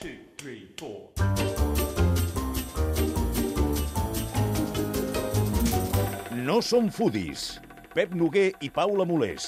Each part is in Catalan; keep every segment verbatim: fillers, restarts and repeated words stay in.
two, three, four. No som foodies. Pep Noguer i Paula Molés.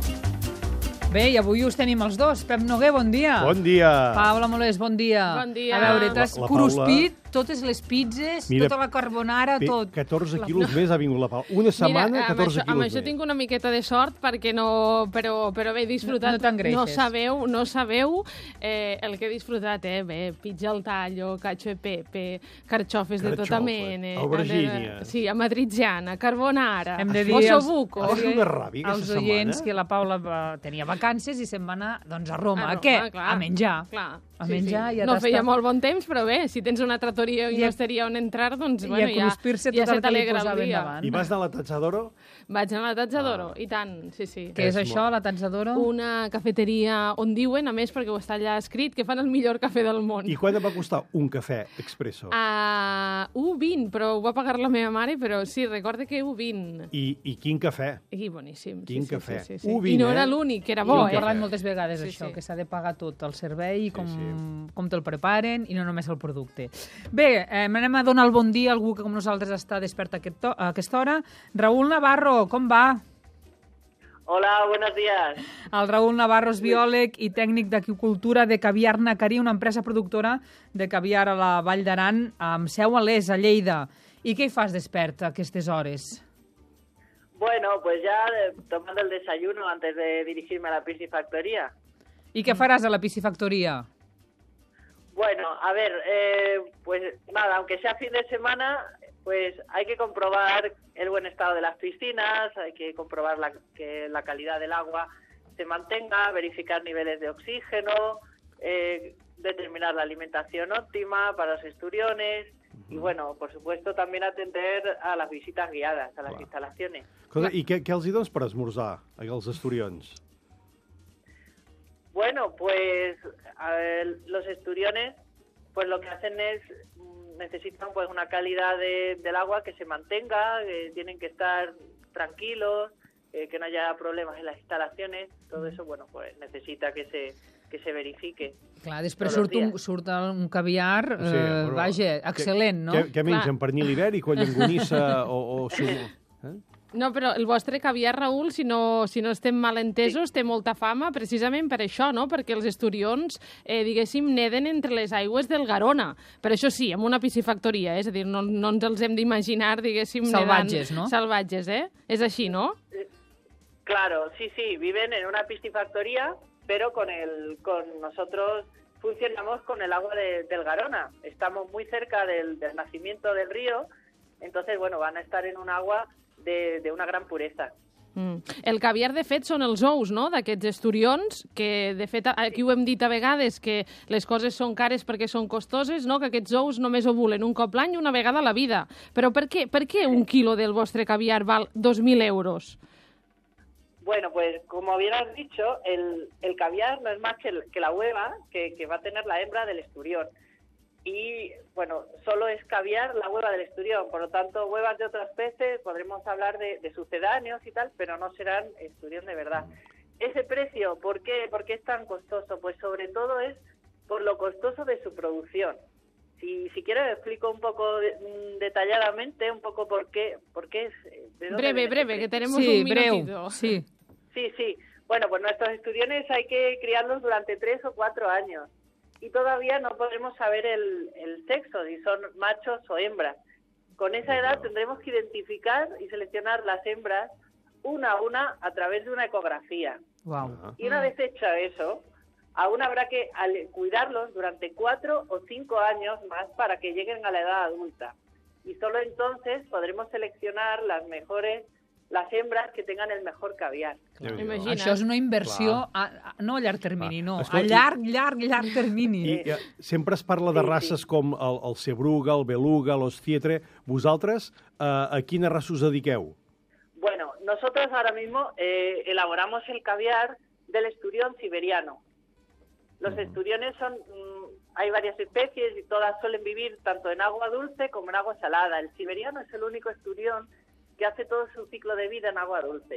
Bé, i avui us tenim els dos. Pep Noguer, bon dia. Bon dia. Paula Molés, bon dia. Bon dia. A veure, t'has La- la cruspit totes les pizzas, Mira, tota la carbonara, Bé, tot. catorze quilos més ha vingut la Paula. Una setmana, Mira, amb catorze això, quilos amb això més. tinc una miqueta de sort perquè no... Però, però bé, he disfrutat... No- no t'engreixes. No sabeu, no sabeu eh, el que he disfrutat, eh? Bé, pizza al tallo, cacio e pepe, carxofes de tota Carxofes, mena. aubergínia. Sí, amatriciana, carbonara, Hem de dir als, ossobuco. Ha fet una ràbia als aquesta oients setmana. que la Paula va, tenia vacances i se'n va anar doncs, a Roma. A A, Roma, què? clar. A menjar. Clar. A menjar i a No tastar. feia molt bon temps, però bé, si tens una trattoria i I una a- osteria on entrar, doncs, I bueno, a ja, cruspir-se ja tot se el que li t'alegra el posava dia. endavant. I vas anar a la Tazzadoro? Vaig anar a la Tazzadoro, i tant, sí, sí. Què és, És això, la Tazzadoro? Una cafeteria on diuen, a més, perquè ho està allà escrit, que fan el millor cafè del món. I quant et va costar un cafè expresso? Uh, un vint, però ho va pagar la meva mare, però sí, recorde que un vint. I, I quin cafè? I boníssim. Quin sí, cafè. Sí, sí, sí. Un I vint, no era eh? l'únic, que era I bo, ho hem eh? parlat moltes vegades, Sí, això, sí. que s'ha de pagar tot, el servei, com, sí. com te'l preparen, i no només el producte. Bé, eh, anem a donar el bon dia a algú que com nosaltres està despert a, aquest to a aquesta hora. Raül Navarro, com va? Hola, buenos días. El Raül Navarro és biòleg i tècnic d'aquicultura de Caviar Nacarí, una empresa productora de caviar a la Vall d'Aran, amb seu a l'Es, a Lleida. I què hi fas despert a aquestes hores? Bueno, pues ya eh, tomando el desayuno antes de dirigirme a la piscifactoría. I què faràs a la piscifactoria? Bueno, a ver, eh, pues nada, aunque sea fin de semana, pues hay que comprobar el buen estado de las piscinas, hay que comprobar la, que la calidad del agua se mantenga, verificar niveles de oxígeno, eh, determinar la alimentación óptima para los esturiones y, bueno, por supuesto, también atender a las visitas guiadas a las Clar. instalaciones. Escolta, I què, què els hi dones per esmorzar, als esturions? Bueno, pues a ver, los esturiones, pues lo que hacen es mm, necesitan pues una calidad de, del agua que se mantenga, eh, tienen que estar tranquilos, eh, que no haya problemas en las instalaciones, todo eso, bueno, pues necesita que se que se verifique. Clar, després Tots els surt un, dies. surt un caviar, Sí, eh, però vaja, excel·lent, no? Què, què mengen, pernil ibèric o llonganissa o, o sumo? Eh? No, però el vostre caviar, Raül, si no, si no estem mal entesos, té molta fama precisament per això, no? Perquè els esturions, eh, diguéssim, neden entre les aigües del Garona. Per això sí, amb una piscifactoria, eh? És a dir, no, no ens els hem d'imaginar, diguéssim, Salvatges, nedant, no? Salvatges, eh? És així, no? Claro, sí, sí, viven en una piscifactoría, pero con el con nosotros funcionamos con el agua de- del Garona. Estamos muy cerca del, del nacimiento del río, entonces, bueno, van a estar en un agua de, de una gran pureza. Mm. El caviar, de fet, són els ous, no?, d'aquests esturions, que, de fet, aquí ho hem dit a vegades, que les coses són cares perquè són costoses, no?, que aquests ous només ovulen un cop l'any, una vegada a la vida. Però per què, per què un quilo del vostre caviar val dos mil euros? Bueno, pues como bien has dicho, el, el caviar no es más que, el- que la hueva que, que va a tener la hembra del esturión. Y, bueno, solo es caviar la hueva del esturión. Por lo tanto, huevas de otras peces, podremos hablar de, de sucedáneos y tal, pero no serán esturión de verdad. Ese precio, ¿por qué, ¿por qué es tan costoso? Pues sobre todo es por lo costoso de su producción. Si, si quieres, explico un poco de- mm, detalladamente un poco por qué, por qué es... eh, de dónde Breve, viene ese breve, que precio. tenemos Sí, un breu, minutito. sí. Sí, sí. Bueno, pues nuestros esturiones hay que criarlos durante tres o cuatro años. Y todavía no podremos saber el, el sexo, si son machos o hembras. Con esa edad tendremos que identificar y seleccionar las hembras una a una a través de una ecografía. Wow. Ah. Y una vez hecho eso, aún habrá que ale- cuidarlos durante cuatro o cinco años más para que lleguen a la edad adulta. Y solo entonces podremos seleccionar las mejores, las hembras que tengan el mejor caviar. Déu-n'hi-do. Imagina. Això és una inversió, Clar. a, a, no a llarg termini, Clar. no, Escolta, a llarg, llarg, llarg termini. I eh, sempre es parla de Sí, sí. races com el, el Sebruga, el Beluga, l'Ostietre. Vosaltres, eh, a quina raça us dediqueu? Bueno, nosotros ahora mismo eh, elaboramos el caviar del esturión siberiano. Los esturiones son, mm, hay varias especies y todas suelen vivir tanto en agua dulce como en agua salada. El siberiano es el único esturión que hace todo su ciclo de vida en agua dulce.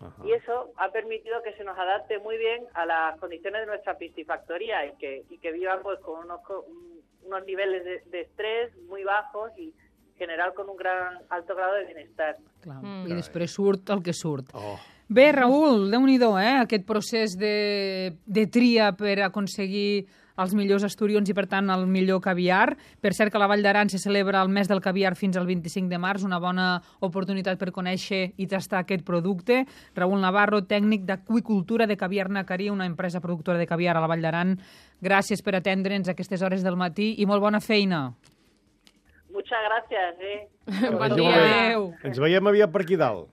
Uh-huh. Y eso ha permitido que se nos adapte muy bien a las condiciones de nuestra piscifactoría y que, y que vivan pues con unos, unos niveles de, de estrés muy bajos y en general con un gran alto grado de bienestar. Clar. Mm. I després surt el que surt. Oh. Bé, Raül, déu-n'hi-do, eh? Aquest procés de, de tria per aconseguir els millors esturions i, per tant, el millor caviar. Per cert, que a la Vall d'Aran se celebra el mes del caviar fins al vint-i-cinc de març, una bona oportunitat per conèixer i tastar aquest producte. Raül Navarro, tècnic d'Aqüicultura de Caviar Nacarí, una empresa productora de caviar a la Vall d'Aran. Gràcies per atendre'ns a aquestes hores del matí i molt bona feina. Muchas gracias, eh? Bon dia. Adéu. Ens veiem aviat per aquí dalt.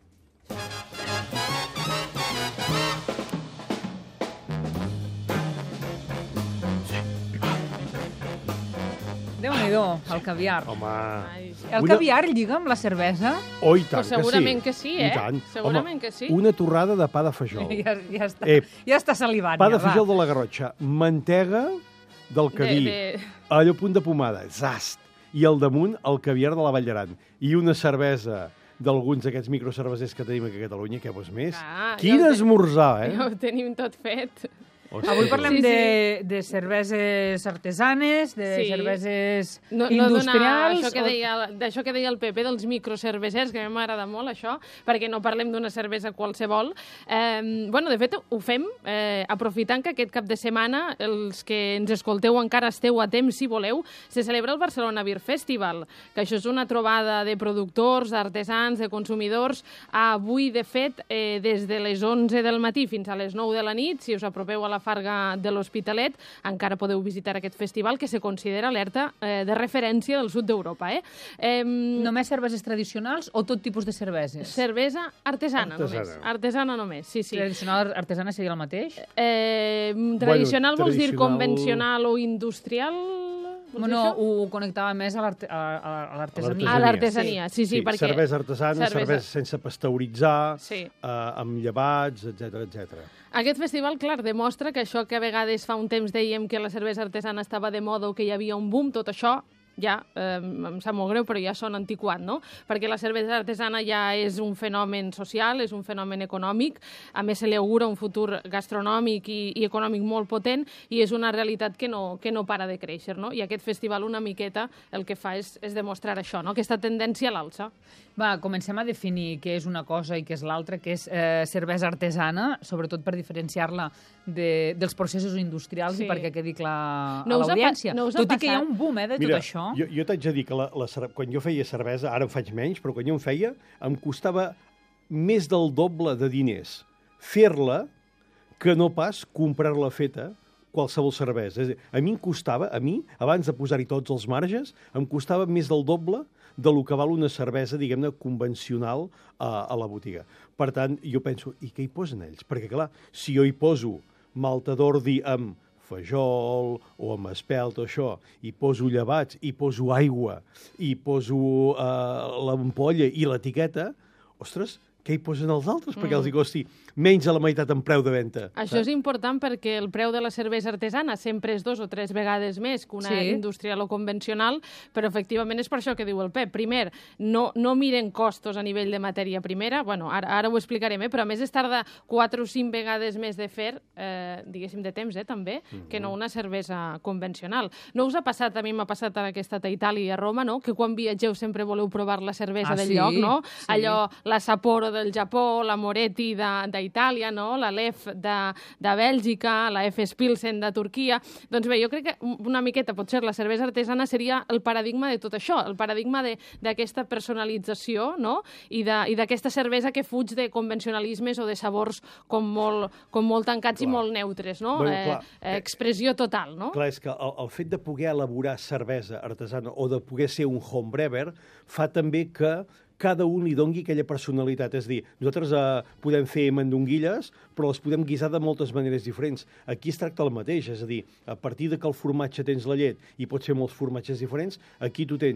Déu-n'hi-do, el caviar. Home... Ai, sí. El Una- caviar lliga amb la cervesa? Oh, i tant Pues segurament que que sí, I eh? tant. Segurament Home, que sí. Una torrada de pa de fajol. Ja, ja, està, Eh, ja està salivant. Pa de ja, va. fajol de la Garrotxa, mantega del Cadí, De- de- allò punt de pomada, zast, i al damunt el caviar de la Vall d'Aran. I una cervesa d'alguns d'aquests microcervesers que tenim aquí a Catalunya, què vols més? Ah, Quin ja ho te- esmorzar, eh? Ja ho tenim tot fet. Hòstia, Avui parlem Sí, sí. de, de cerveses artesanes, de Sí. cerveses No, no donar industrials... això que, o- deia, d'això que deia el Pepe dels microcervesers, que a mi m'agrada molt això, perquè no parlem d'una cervesa qualsevol. Eh, bueno, de fet, ho fem eh, aprofitant que aquest cap de setmana, els que ens escolteu encara esteu a temps, si voleu, se celebra el Barcelona Beer Festival, que això és una trobada de productors, d'artesans, de consumidors. Avui, de fet, eh, des de les onze del matí fins a les nou de la nit, si us apropeu a la Farga de l'Hospitalet, encara podeu visitar aquest festival que se considera alerta eh, de referència del sud d'Europa. Eh? Eh, Només cerveses tradicionals o tot tipus de cerveses? cervesa artesana, Artesana. només. Artesana només, sí, sí. Tradicional artesana seria el mateix? Eh, tradicional Bueno, vols dir tradicional- convencional o industrial? Vols dir No, això? ho connectava més a l'arte- a- a- a l'artesania. A l'artesania, sí, sí, perquè... cervesa artesana, cervesa- cervesa sense pasteuritzar, Sí. eh, amb llevats, etc etcètera. Aquest festival, clar, demostra que això que a vegades fa un temps dèiem que la cervesa artesana estava de moda o que hi havia un boom, tot això ja, eh, em sap molt greu, però ja són antiquat, no? Perquè la cervesa artesana ja és un fenomen social, és un fenomen econòmic, a més se li augura un futur gastronòmic i, i econòmic molt potent i és una realitat que no, que no para de créixer, no? I aquest festival una miqueta el que fa és, és demostrar això, no? Aquesta tendència a l'alça. Va, comencem a definir què és una cosa i què és l'altra, què és eh, cervesa artesana, sobretot per diferenciar-la de, dels processos industrials Sí. i perquè quedi clar No a us ha pa- l'audiència. no us ha Tot i que hi ha passat? un boom eh, de Mira, tot això. jo, jo t'haig de dir que la, la, cer- quan jo feia cervesa, ara en faig menys, però quan jo en feia, em costava més del doble de diners fer-la que no pas comprar-la feta qualsevol cervesa. És a dir, a mi em costava, a mi, abans de posar-hi tots els marges, em costava més del doble de lo que val una cervesa, diguem-ne, convencional a, a la botiga. Per tant, jo penso, i què hi posen ells? Perquè, clar, si jo hi poso malta d'ordi amb fajol o amb espelta o això, i poso llevats, i poso aigua, i poso eh, l'ampolla i l'etiqueta, ostres, què hi posen els altres? Mm. Perquè els hi costi menys de la meitat en preu de venda. Això és important perquè el preu de la cervesa artesana sempre és dos o tres vegades més que una Sí. industrial o convencional, però efectivament és per això que diu el Pep. Primer, no, no miren costos a nivell de matèria primera, bueno, ara, ara ho explicarem, eh? Però a més es tarda quatre o cinc vegades més de fer, eh, diguéssim, de temps, eh, també, mm -hmm. que no una cervesa convencional. No us ha passat, a mi m'ha passat ara que he estat a Itàlia i a Roma, no? Que quan viatgeu sempre voleu provar la cervesa Ah, del sí? lloc, no? Sí. Allò, la Sapporo del Japó, la Moretti de, d'Itàlia, no? La Lef de, de Bèlgica, la F S Pilsen de Turquia. Doncs bé, jo crec que una miqueta, potser, la cervesa artesana seria el paradigma de tot això, el paradigma de- d'aquesta personalització, no? I de- i d'aquesta cervesa que fuig de convencionalismes o de sabors com molt, com molt tancats Clar. i molt neutres, no? Bueno, eh, clar. eh, expressió total, no? Clar, és que el, el fet de poder elaborar cervesa artesana o de poder ser un homebrewer fa també que cada un li dongui aquella personalitat. És a dir, nosaltres eh, podem fer mandonguilles, però les podem guisar de moltes maneres diferents. Aquí es tracta el mateix, és a dir, a partir de que el formatge tens la llet i pots fer molts formatges diferents, aquí tu tens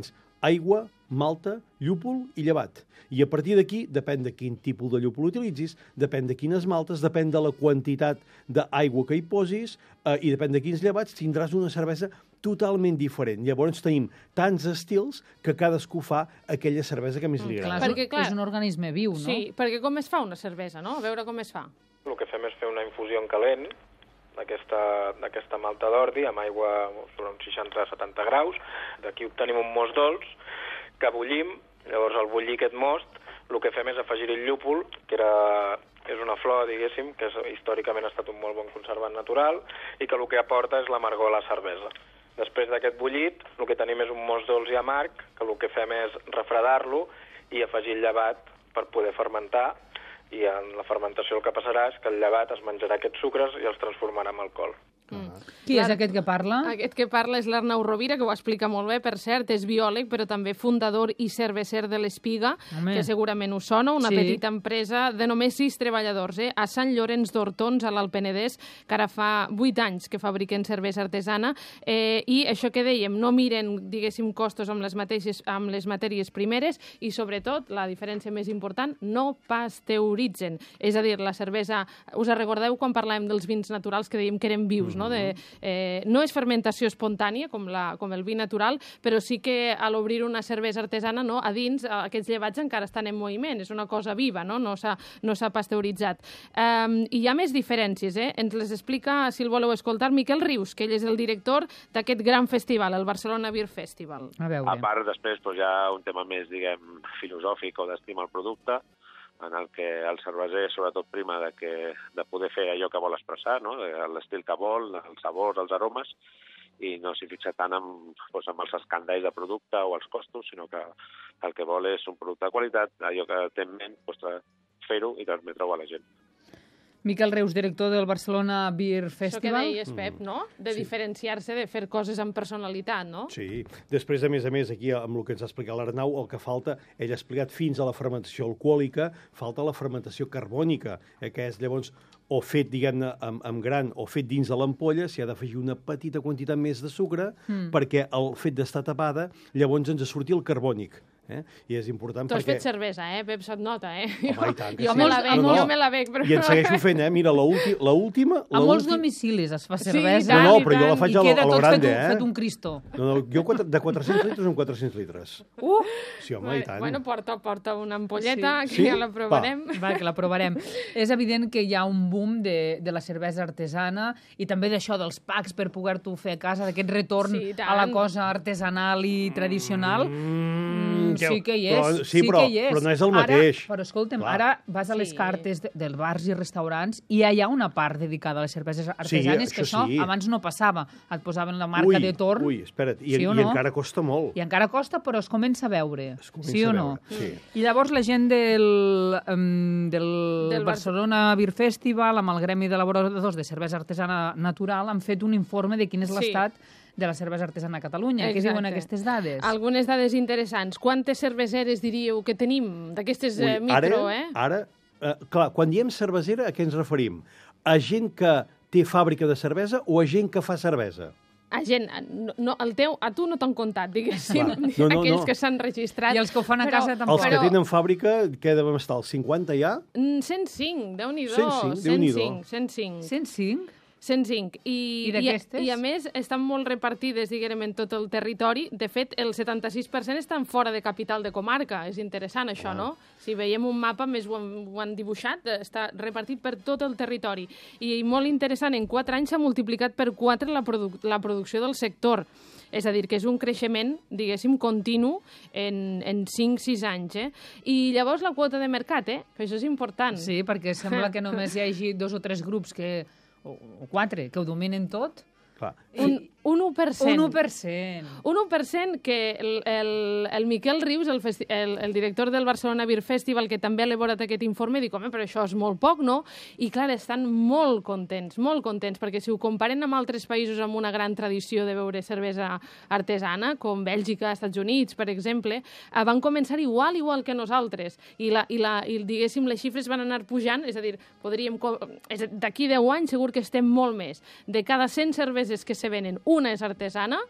aigua, malta, llúpol i llevat. I a partir d'aquí, depèn de quin tipus de llúpol utilitzis, depèn de quines maltes, depèn de la quantitat d'aigua que hi posis eh, i depèn de quins llevats, tindràs una cervesa totalment diferent. Llavors tenim tants estils que cadascú fa aquella cervesa que més li Clar, agrada. Perquè, clar, és un organisme viu, no? Sí, perquè com es fa una cervesa, no? A veure com es fa. El que fem és fer una infusió en calent d'aquesta malta d'ordi amb aigua sobre uns seixanta a setanta graus. D'aquí obtenim un most dolç que bullim. Llavors, al bullir aquest most, el que fem és afegir el llúpol, que era, és una flor, diguéssim, que és, històricament ha estat un molt bon conservant natural i que el que aporta és l'amargor a la cervesa. Després d'aquest bullit, el que tenim és un most dolç i amarg, que el que fem és refredar-lo i afegir el llevat per poder fermentar, i en la fermentació el que passarà és que el llevat es menjarà aquests sucres i els transformarà en alcohol. Mm. Qui és aquest que parla? Aquest que parla és l'Arnau Rovira, que ho explica molt bé, per cert, és biòleg, però també fundador i cerveser de l'Espiga, Home. que segurament us sona, una Sí. petita empresa de només sis treballadors, eh? a Sant Llorenç d'Hortons, a l'Alt Penedès, que ara fa vuit anys que fabriquen cervesa artesana, eh, i això que dèiem, no miren, diguéssim, costos amb les, mateixes, amb les matèries primeres i, sobretot, la diferència més important, no pasteuritzen. És a dir, la cervesa... Us recordeu quan parlàvem dels vins naturals que dèiem que eren vius, no? De, eh, no és fermentació espontània, com, la, com el vi natural, però sí que a l'obrir una cervesa artesana, no, a dins, aquests llevats encara estan en moviment, és una cosa viva, no, no s'ha no s'ha pasteuritzat. Um, I hi ha més diferències, eh? Ens les explica, si el voleu escoltar, Miquel Rius, que ell és el director d'aquest gran festival, el Barcelona Beer Festival. A veure. A part, després, doncs, hi ha un tema més, diguem, filosòfic o d'estima al producte, en el que el cerveser sobretot prima de, que, de poder fer allò que vol expressar, no? L'estil que vol, els sabors, els aromes, i no s'hi fixa tant amb, doncs, amb els escàndols de producte o els costos, sinó que el que vol és un producte de qualitat, allò que té en ment, doncs, fer-ho i transmetre-ho a la gent. Miquel Reus, director del Barcelona Beer Festival. Això que deies, Pep, no? De sí. diferenciar-se, de fer coses amb personalitat, no? Sí. Després, a més a més, aquí, amb el que ens ha explicat l'Arnau, el que falta, ell ha explicat fins a la fermentació alcohòlica, falta la fermentació carbònica, eh, que és, llavors, o fet, diguem-ne, amb, amb gran o fet dins de l'ampolla, s'hi ha d'afegir una petita quantitat més de sucre, mm. perquè el fet d'estar tapada, llavors ens surti el carbònic. Eh? I és important tu has perquè... fet cervesa, eh? Pep, se't nota, eh? Home, i tant, que jo sí. me la bec, no, no. jo me la bec. Però... I en segueixo fent, eh? Mira, l'última... A molts domicilis es fa cervesa. Sí, tant, no, no, però jo la faig I a lo, queda a lo tot grande, fet un, eh? fet un Cristo. No, no, jo de quatre-cents litres en quatre-cents litres. Uh! Sí, home, bueno, i tant. Bueno, porta, porta una ampolleta, Sí. que Sí? ja la provarem. Va, que la provarem. És evident que hi ha un boom de, de la cervesa artesana i també d'això dels packs per poder-t'ho fer a casa, d'aquest retorn Sí, tant. a la cosa artesanal i tradicional. Mm, sí que hi és. Però, sí, sí però, que hi és. però no és el mateix. Ara, però escolta'm, Clar. ara vas a les Sí. cartes de, dels bars i restaurants i ja hi ha una part dedicada a les cerveses artesanes, Sí, que això això sí. abans no passava. Et posaven la marca ui, de torn. Ui, espera't, i, Sí o i no? encara costa molt. I encara costa, però es comença a veure. Es comença sí o a no? veure, sí. I llavors la gent del, um, del, Del Bar- Barcelona Beer Festival, amb el Gremi d'Elaboradors de Cervesa Artesana Natural, han fet un informe de quin és Sí. l'estat de la cervesa artesana a Catalunya. Què Exacte. diuen aquestes dades? Algunes dades interessants. Quantes cerveseres diríeu que tenim d'aquestes eh, micro, ara, eh? Ara, eh, clar, quan diem cervesera, a què ens referim? A gent que té fàbrica de cervesa o a gent que fa cervesa? A gent, no, no, el teu, a tu no t'han comptat, diguéssim, Clar. No, no, aquells no. que s'han registrat. I els que ho fan a Però- casa tampoc. Els que tenen fàbrica, què devem estar, els cinquanta ja? Mm, cent cinc, Déu-n'hi-do. cent cinc, Déu-n'hi-do. cent cinc. cent cinc? cent cinc. I, I d'aquestes? I, I a més estan molt repartides, diguem, en tot el territori. De fet, el setanta-sis per cent estan fora de capital de comarca. És interessant, això, Ah. no? Si veiem un mapa, més ho han, ho han dibuixat, està repartit per tot el territori. I molt interessant, en quatre anys s'ha multiplicat per quatre la, produ la producció del sector. És a dir, que és un creixement, diguéssim, continu en, en cinc sis anys. Eh? I llavors la quota de mercat, eh? Que això és important. Sí, perquè sembla que només hi hagi dos o tres grups que, o, o quatre que ho dominen tot. Clar. Un, un u per cent. Un u per cent. Un u per cent que el, el, el Miquel Rius, el, festi el, el director del Barcelona Beer Festival, que també ha elaborat aquest informe, diu, home, però això és molt poc, no? I clar, estan molt contents, molt contents, perquè si ho comparen amb altres països amb una gran tradició de beure cervesa artesana, com Bèlgica, Estats Units, per exemple, eh, van començar igual, igual que nosaltres. I, la, i, la, i diguéssim, les xifres van anar pujant, és a dir, podríem... D'aquí deu anys segur que estem molt més. De cada cent cerveses que se venen, una és artesana,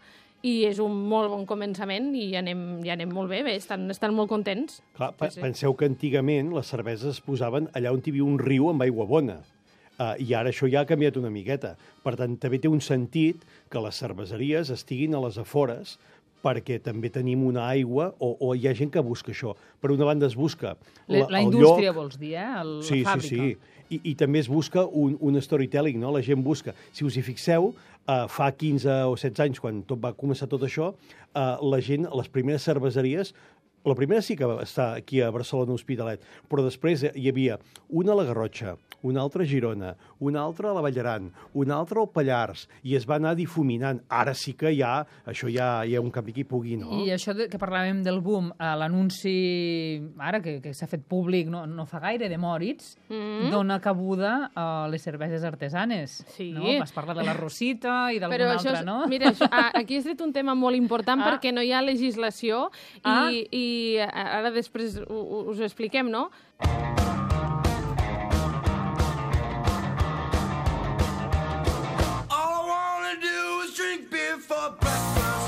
i és un molt bon començament i anem, i anem molt bé, bé estan, estan molt contents. Clar, Sí, sí. penseu que antigament les cerveses es posaven allà on hi havia un riu amb aigua bona. Uh, I ara això ja ha canviat una miqueta. Per tant, també té un sentit que les cerveseries estiguin a les afores perquè també tenim una aigua o, o hi ha gent que busca això. Per una banda es busca La, la, la el indústria, lloc... vols dir, eh? El, Sí, la sí, fàbrica. sí. I, I també es busca un, un storytelling, no? La gent busca. Si us hi fixeu, uh, fa quinze o setze anys, quan tot va començar tot això, uh, la gent, les primeres cerveseries, la primera sí que està aquí a Barcelona Hospitalet, però després hi havia una a la Garrotxa, una altra a Girona, una altra a la Vall d'Aran, una altra al Pallars, i es va anar difuminant. Ara sí que hi ha, això ja hi ha un canvi que hi pugui, no? I això de, que parlàvem del boom, eh, l'anunci, ara que, que s'ha fet públic no, no fa gaire, de Moritz, Mm. dona cabuda a les cerveses artesanes. Sí. No? Vas parlar de la Rosita i Però d'alguna això altra, és, no? mira, això, a- aquí has tret un tema molt important Ah. perquè no hi ha legislació i, Ah. i ara després u- u- us ho expliquem, no? All I wanna do is drink beer for breakfast.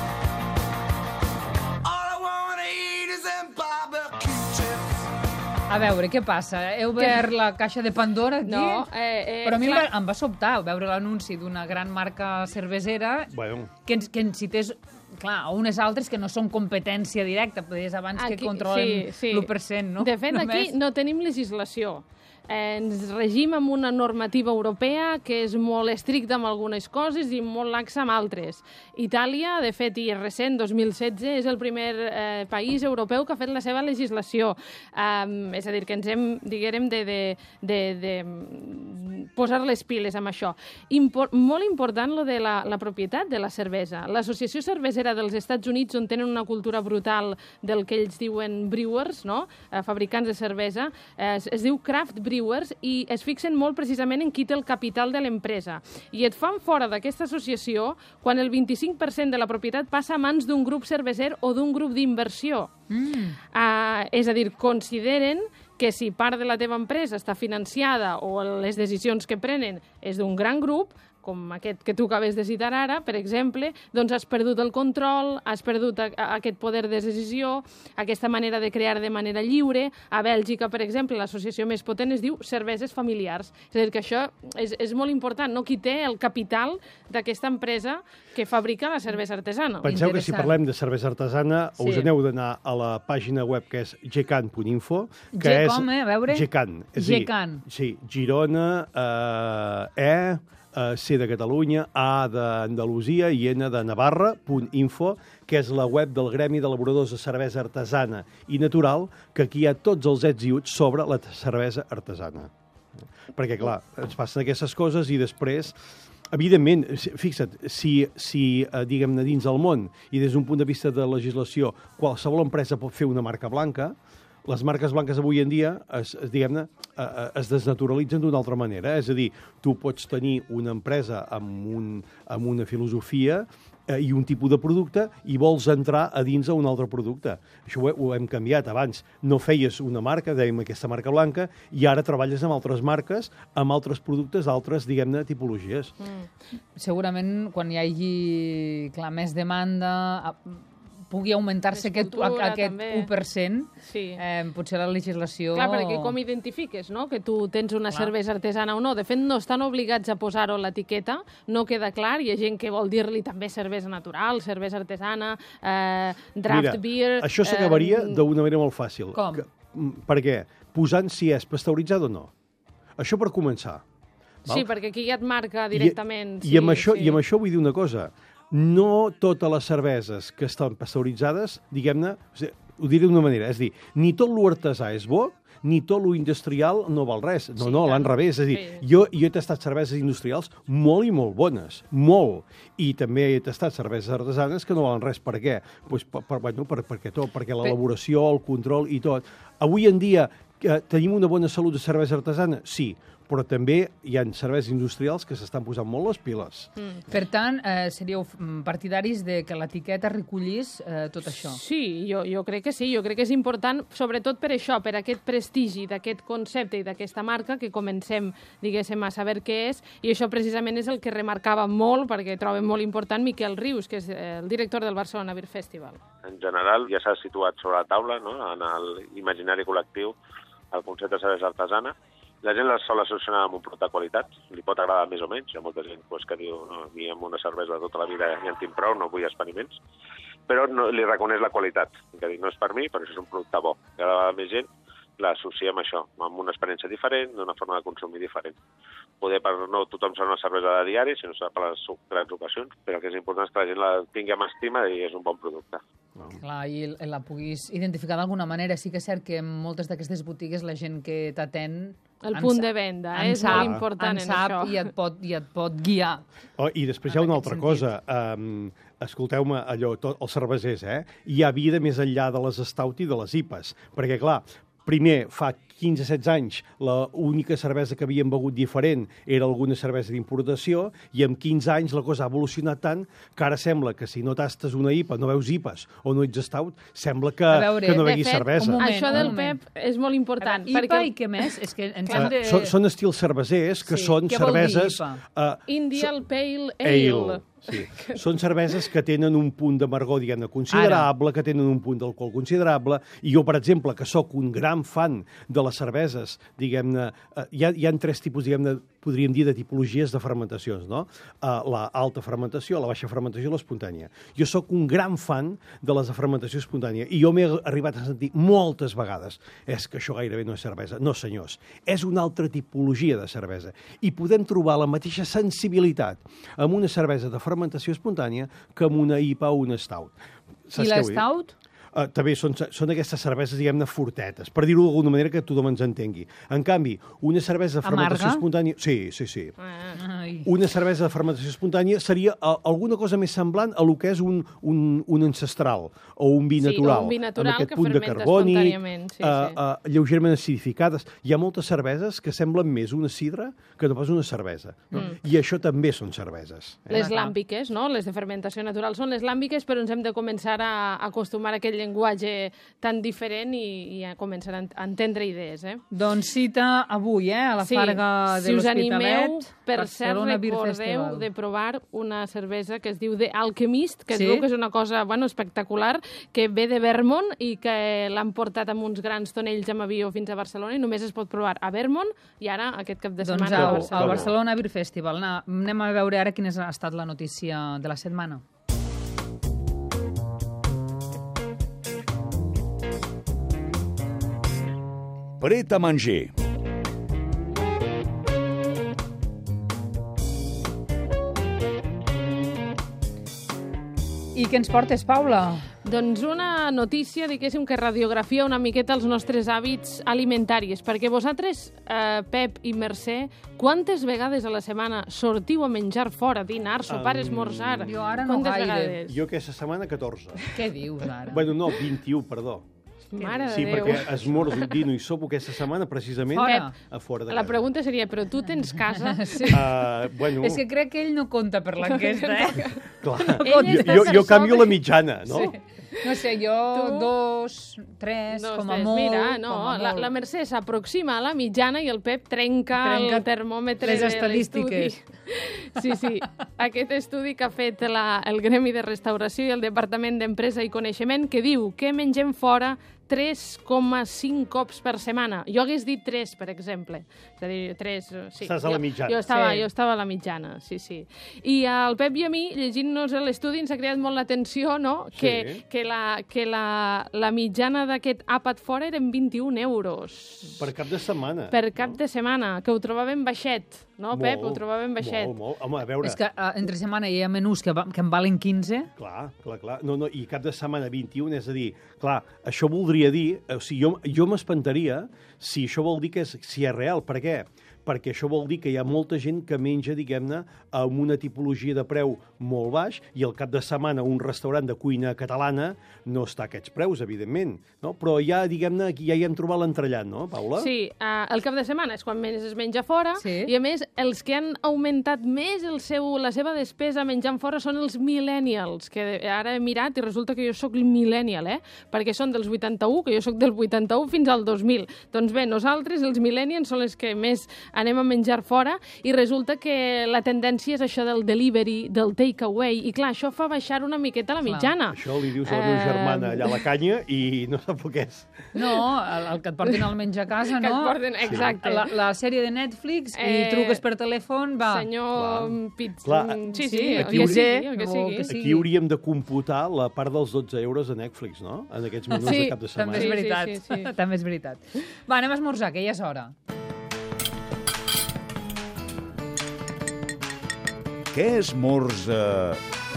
All I wanna eat is them barbecue chips. A veure, què passa? Heu obert la caixa de Pandora aquí? No, eh, eh, Però a mi em clar. va, em va sobtar veure l'anunci d'una gran marca cervesera Bueno, que ens, que ens cités, clar, a unes altres que no són competència directa, deies abans que Aquí- controlen sí, sí. l'u per cent, no? De fet, aquí Només. no tenim legislació. Eh, ens regim amb una normativa europea que és molt estricta amb algunes coses i molt laxa amb altres. Itàlia, de fet, i és recent, dos mil setze, és el primer eh, país europeu que ha fet la seva legislació. Um, és a dir, que ens hem, diguem, de, de, de, de posar les piles amb això. Impor molt important lo de la, la propietat de la cervesa. L'Associació Cervesera dels Estats Units, on tenen una cultura brutal del que ells diuen brewers, no? eh, fabricants de cervesa, eh, es, es diu craft brewers i es fixen molt precisament en qui té el capital de l'empresa. I et fan fora d'aquesta associació quan el vint-i-cinc per cent de la propietat passa a mans d'un grup cerveser o d'un grup d'inversió. Mm. Uh, és a dir, consideren que si part de la teva empresa està financiada o les decisions que prenen és d'un gran grup, com aquest que tu acabes de citar ara, per exemple, doncs has perdut el control, has perdut a, a, aquest poder de decisió, aquesta manera de crear de manera lliure. A Bèlgica, per exemple, l'associació més potent es diu Cerveses Familiars. És a dir, que això és, és molt important, no? Qui té el capital d'aquesta empresa que fabrica la cervesa artesana. penseu que si Interessant. parlem de cervesa artesana, Sí. us aneu d'anar a la pàgina web que és gecan punt info, que Ge és... com, eh? A veure. Gecan. És a dir, Gecan. Sí, Girona, eh, E, eh, C de Catalunya, A d'Andalusia i N de Navarra, punt info, que és la web del Gremi d'Elaboradors de Cervesa Artesana i Natural, que aquí hi ha tots els ets i uts sobre la cervesa artesana. Perquè, clar, ens passen aquestes coses i després, evidentment, fixa't, si, si eh, diguem-ne, dins del món i des d'un punt de vista de legislació, qualsevol empresa pot fer una marca blanca, les marques blanques avui en dia es, es, diguem-ne, eh, es desnaturalitzen d'una altra manera. És a dir, tu pots tenir una empresa amb, un, amb una filosofia eh, i un tipus de producte i vols entrar a dins a un altre producte. Això ho, he- ho hem canviat. Abans no feies una marca, dèiem aquesta marca blanca, i ara treballes amb altres marques, amb altres productes, altres, diguem-ne, tipologies. Mm. Segurament, quan hi hagi, clar, més demanda, a- pugui augmentar-se Més aquest, cultura, aquest també. u per cent, Sí. eh, potser la legislació... Clar, perquè com identifiques, no?, que tu tens una Clar. cervesa artesana o no? De fet, no estan obligats a posar-ho a l'etiqueta, no queda clar, hi ha gent que vol dir-li també cervesa natural, cervesa artesana, eh, draft Mira, beer... això s'acabaria eh, d'una manera molt fàcil. Com? Que, mm, per què? Posant si és pasteuritzat o no. Això per començar. Val? Sí, perquè aquí ja et marca directament. I, sí, i, amb això, sí. I amb això vull dir una cosa. No totes les cerveses que estan pasteuritzades, diguem-ne, o sigui, ho diré d'una manera, és a dir, ni tot lo artesà és bo, ni tot lo industrial no val res. No, Sí, no, clar. l'han revés. És a dir, Sí. jo, jo he tastat cerveses industrials molt i molt bones, molt. I també he tastat cerveses artesanes que no valen res. Per què? Pues, per, per, bueno, per, perquè tot, perquè l'elaboració, el control i tot. Avui en dia, que tenim una bona salut de cervesa artesana? Sí, però també hi ha cerveses industrials que s'estan posant molt les piles. Mm. Per tant, eh, seríeu partidaris de que l'etiqueta recollís eh, tot això? Sí, jo, jo crec que sí, jo crec que és important, sobretot per això, per aquest prestigi d'aquest concepte i d'aquesta marca, que comencem, diguéssim, a saber què és, i això precisament és el que remarcava molt, perquè trobem molt important Miquel Rius, que és el director del Barcelona Beer Festival. En general, ja s'ha situat sobre la taula, no?, en l'imaginari col·lectiu, el concepte de cervesa artesana. La gent la sol associar amb un producte de qualitat, li pot agradar més o menys. Hi ha molta gent pues, que diu, no, a mi amb una cervesa tota la vida ja en tinc prou, no vull experiments, però no, li reconeix la qualitat, que dic, no és per mi, però això és un producte bo. Cada vegada més gent l'associa amb això, amb una experiència diferent, d'una forma de consumir diferent. Poder per no tothom serà una cervesa de diari, sinó serà per les grans ocasions, però el que és important és que la gent la tingui amb estima i és un bon producte. No. Clar, i la puguis identificar d'alguna manera. Sí que és cert que en moltes d'aquestes botigues la gent que t'atén... El punt de venda, eh? És sap, molt important en, en sap això. I et pot, i et pot guiar. Oh, I després hi ha una altra sentit. cosa. Um, escolteu-me, allò, tot, els cervesers, eh? Hi ha vida més enllà de les stout i de les I P As. Perquè, clar, primer, fa quinze setze anys, l'única cervesa que havíem begut diferent era alguna cervesa d'importació, i en quinze anys la cosa ha evolucionat tant que ara sembla que si no tastes una I P A, no veus I P As o no ets stout, sembla que, veure, que no beguis fet, cervesa. Moment, això del Pep és molt important. I P A perquè... i què més? És que ens uh, de... són, són estils cervesers que sí. són Què cerveses... Uh, Indian so... Pale Ale. ale. Sí. Són cerveses que tenen un punt d'amargor, diguem-ne, considerable, Ara. que tenen un punt d'alcohol considerable, i jo, per exemple, que sóc un gran fan de les cerveses, diguem-ne, eh, hi, ha, hi ha tres tipus, diguem-ne, podríem dir, de tipologies de fermentacions, no? Uh, la alta fermentació, la baixa fermentació i l'espontània. Jo sóc un gran fan de les de fermentació espontània, i jo m'he arribat a sentir moltes vegades és que això gairebé no és cervesa. No, senyors, és una altra tipologia de cervesa, i podem trobar la mateixa sensibilitat amb una cervesa de fermentació espontània que amb una I P A o una stout. I la stout? Uh, també són, són aquestes cerveses, diguem-ne, fortetes, per dir-ho d'alguna manera que tothom ens entengui. En canvi, una cervesa de fermentació Amarga? espontània... Sí, sí, sí. Ai. Una cervesa de fermentació espontània seria uh, alguna cosa més semblant a lo que és un, un, un ancestral o un vi sí, natural. O un vi natural amb aquest que punt de fermenta carboni, espontàniament. Sí, uh, sí. uh, lleugerament acidificades. Hi ha moltes cerveses que semblen més una sidra que no pas una cervesa. No? Mm. I això també són cerveses. Eh? Les làmbiques, no? Les de fermentació natural són les làmbiques, però ens hem de començar a acostumar a aquest llenguatge tan diferent i, i a començar a entendre idees, eh? Doncs cita avui, eh, a la sí, Farga de si us l'Hospitalet. Animeu, per cert, recordeu Festival. de provar una cervesa que es diu The Alchemist, que sí? es veu que és una cosa, bueno, espectacular, que ve de Vermont i que l'han portat amb uns grans tonells amb avió fins a Barcelona i només es pot provar a Vermont i ara aquest cap de doncs setmana al, a Barcelona. al Barcelona Beer Festival. Na, anem a veure ara quina ha estat la notícia de la setmana. Pret a manger. I què ens portes, Paula? Doncs una notícia, diguéssim, que radiografia una miqueta els nostres hàbits alimentaris, perquè vosaltres, eh, Pep i Mercè, quantes vegades a la setmana sortiu a menjar fora, dinar, sopar, um, esmorzar? Jo ara no quantes gaire. Vegades? Jo aquesta setmana catorze. Què dius ara? Bueno, no, vint-i-u, perdó. Mare Sí, de Déu. perquè esmorzo, dino i sopo aquesta setmana precisament Fora. a fora de La casa. pregunta seria, però tu tens casa? Sí. Uh, bueno, És que crec que ell no compta per l'enquesta, eh? clar, Ell jo, està jo, per jo canvio sobre. la mitjana, no? Sí. No sé, jo Tu? dos, tres, Dos, com a tres. molt. Mira, no, com a la, molt. la Mercè s'aproxima a la mitjana i el Pep trenca, Trenca el termòmetre les de estadístiques. l'estudi. Sí, sí. Aquest estudi que ha fet la, el Gremi de Restauració i el Departament d'Empresa i Coneixement, que diu que mengem fora tres coma cinc cops per setmana. Jo hagués dit tres, per exemple. És a dir, tres... Sí. Estàs a la mitjana. Jo, jo, estava, Sí. jo estava a la mitjana, sí, sí. I al Pep i a mi, llegint-nos l'estudi, ens ha creat molt l'atenció, no?, que, Sí. que, la, que la, la mitjana d'aquest àpat fora eren vint-i-un euros. Per cap de setmana. Per cap de setmana, que ho trobàvem baixet, no, Pep? Ho trobàvem baixet. Molt, molt. Home, a veure... És que uh, entre setmana hi ha menús que, va, que en valen quinze. Clar, clar, clar. No, no, i cap de setmana vint-i-un, és a dir, clar, això voldria dir... O sigui, jo, jo m'espantaria si això vol dir que és, si és real. Per què? perquè això vol dir que hi ha molta gent que menja, diguem-ne, amb una tipologia de preu molt baix i al cap de setmana un restaurant de cuina catalana no està a aquests preus, evidentment, no? Però ja, diguem-ne, aquí ja hi hem trobat l'entrellat, no, Paula? Sí, uh, el cap de setmana és quan més es menja fora, Sí. i a més, els que han augmentat més el seu, la seva despesa menjant fora són els millennials, que ara he mirat i resulta que jo sóc millennial, eh? Perquè són dels vuitanta-u, que jo sóc del vuitanta-u fins al dos mil. Doncs bé, nosaltres, els millennials, són els que més anem a menjar fora i resulta que la tendència és això del delivery, del takeaway, i clar, això fa baixar una miqueta la mitjana. Això li dius a la meva germana allà a la canya i no sap el que és. No, el, el que et portin al menjar a casa, Que no? et porten, exacte. La, la sèrie de Netflix i Eh, truques per telèfon, va. Senyor Pizza... Clar. Sí, sí, Sí, el aquí que hauria- sigui, el que o sigui. que sí. Aquí hauríem de computar la part dels dotze euros de Netflix, no? En aquests menús Sí, de cap de També setmana. és Sí, sí, veritat. sí, sí. També és veritat. Va, anem a esmorzar, que ja és hora. Què esmorza?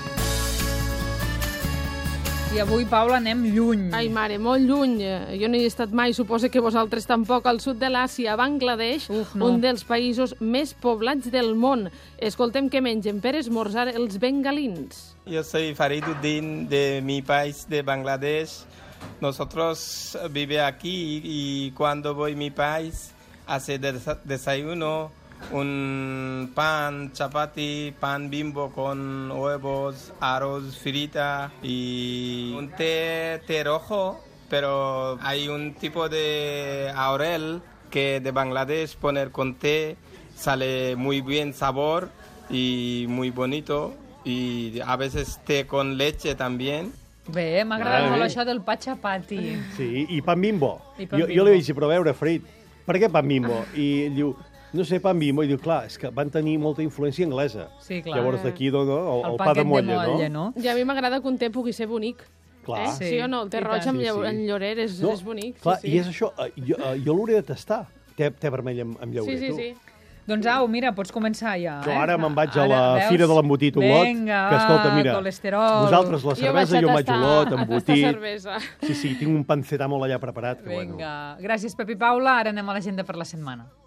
I avui, Paula, anem lluny. Ai, mare, molt lluny. Eh, Jo no hi he estat mai, suposo que vosaltres tampoc, al sud de l'Àsia, a Bangladesh, Uf, no. un dels països més poblats del món. Escoltem què mengen per esmorzar els bengalins. Yo soy Fariduddin de mi país, de Bangladesh. Nosotros vive aquí y cuando voy a mi país hace desa- desayuno un pan, chapati, pan bimbo con huevos, arroz frita y un té, té rojo, pero hay un tipo de laurel que de Bangladesh poner con té sale muy bien sabor y muy bonito. Y a veces té con leche también. Bé, m'ha agradat Ah, molt bé. això del pa chapati. Sí, i pan bimbo. I pan jo, bimbo. jo li vaig dir, però a veure, Fred, per què pan bimbo? I ell diu, no sé, pan bimbo. I diu, clar, és que van tenir molta influència anglesa. Sí, clar. Llavors d'aquí, no, no, el, El el pa paquet de molla, de molla, no? no? I a mi m'agrada que un té pugui ser bonic. Clar. Eh? Sí, Sí o no? El té i roig tant. amb Sí, llau- sí. en llorer és, és bonic. Clar, sí, i és això, eh, jo, eh, jo l'hauré de tastar, té, té vermell amb, amb llaurer, Sí, sí, tu. sí. Doncs au, mira, pots començar ja. Jo eh? ara me'n vaig a Ara, la veus? Fira de l'Embotit Olot, Vinga, que, escolta, mira, colesterol. vosaltres la Jo cervesa, vaig jo a me'n vaig a tastar- Olot, a tastar embotit. cervesa. Sí, sí, tinc un pancetà molt allà preparat. Que, bueno. Vinga. Gràcies, Pep i Paula. Ara anem a l'agenda per la setmana.